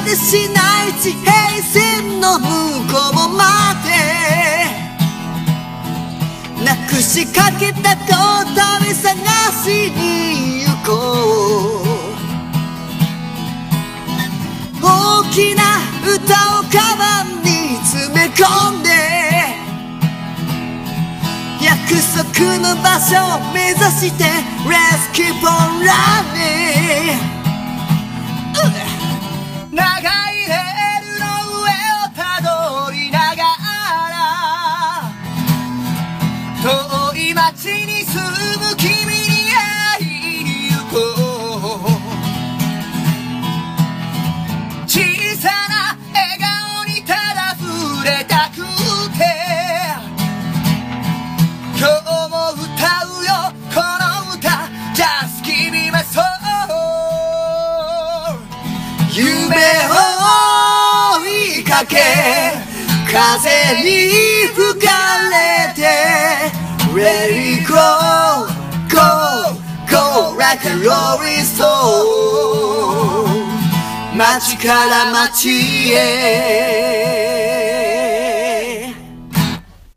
果てしない地平線の向こうまでなくしかけた答え探しに行こう。大きな歌をカバンに詰め込んで約束の場所を目指して Let's keep on running、長いレールの上をたどりながら遠い街に住む君に会いに行こう。小さな笑顔にただ触れたくて今日も歌うよこの歌 Just give me my soul。 夢を追いかけ風に吹かれて Let it go go go like a rolling stone。街から街へ